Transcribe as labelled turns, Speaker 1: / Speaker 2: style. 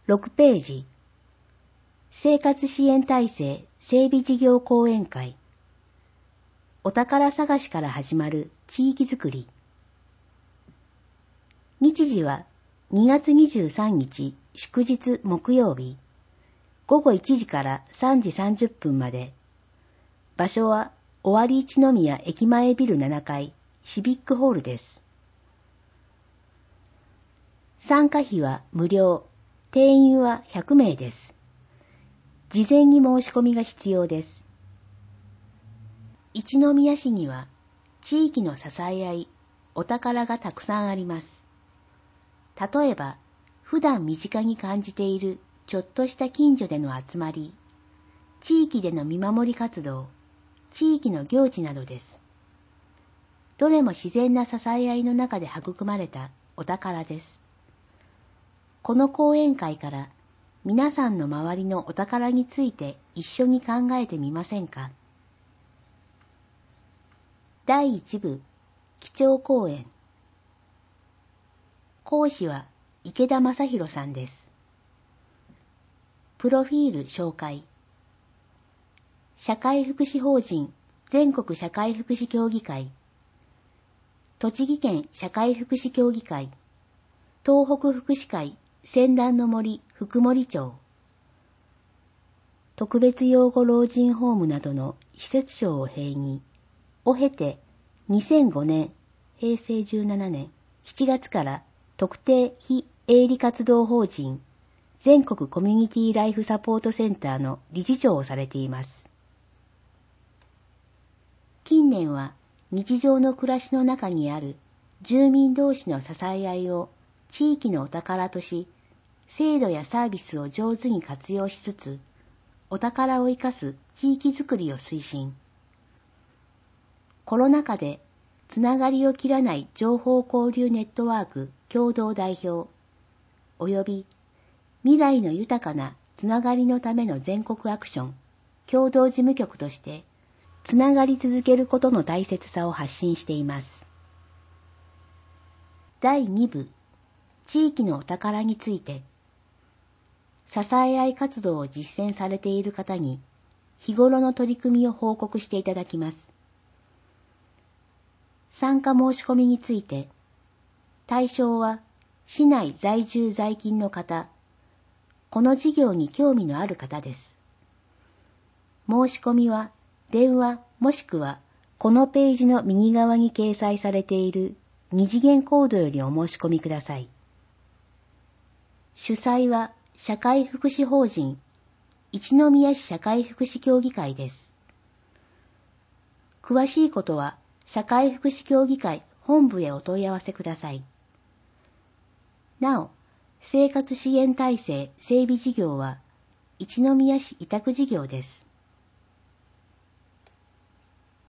Speaker 1: 6ページ。生活支援体制整備事業講演会。お宝探しから始まる地域づくり。日時は2月23日祝日木曜日、午後1時から3時30分まで。場所は尾張一宮駅前ビル7階シビックホールです。参加費は無料、定員は100名です。事前に申し込みが必要です。一宮市には地域の支え合い、お宝がたくさんあります。例えば、普段身近に感じているちょっとした近所での集まり、地域での見守り活動、地域の行事などです。どれも自然な支え合いの中で育まれたお宝です。この講演会から皆さんの周りのお宝について一緒に考えてみませんか。第1部、基調講演。講師は池田正宏さんです。プロフィール紹介。社会福祉法人全国社会福祉協議会、栃木県社会福祉協議会、東北福祉会仙団の森福森町、特別養護老人ホームなどの施設長を併任を経て、2005年、平成17年7月から特定非営利活動法人全国コミュニティライフサポートセンターの理事長をされています。近年は日常の暮らしの中にある住民同士の支え合いを地域のお宝とし、制度やサービスを上手に活用しつつ、お宝を生かす地域づくりを推進。コロナ禍でつながりを切らない情報交流ネットワーク共同代表、および未来の豊かなつながりのための全国アクション共同事務局として、つながり続けることの大切さを発信しています。第2部、地域のお宝について、支え合い活動を実践されている方に日頃の取り組みを報告していただきます。参加申し込みについて、対象は市内在住在勤の方、この事業に興味のある方です。申し込みは電話もしくはこのページの右側に掲載されている二次元コードよりお申し込みください。主催は社会福祉法人一宮市社会福祉協議会です。詳しいことは社会福祉協議会本部へお問い合わせください。なお、生活支援体制整備事業は一宮市委託事業です。